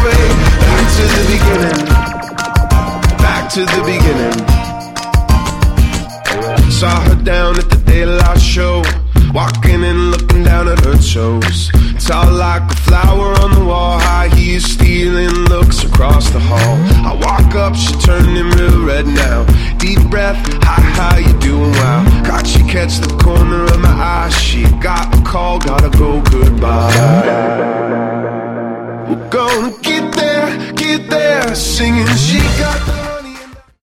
way. Back to the beginning. Back to the beginning. Saw her down at the De La show, walking and looking down at her toes. Tall like a flower on the wall, high heels stealing looks across the hall. I walk up, she turning real red now. Deep breath, hi, how you doing? Wow. Caught she catch the corner of my eye. She got a call, gotta go, goodbye. We're gonna get there, singing. She got the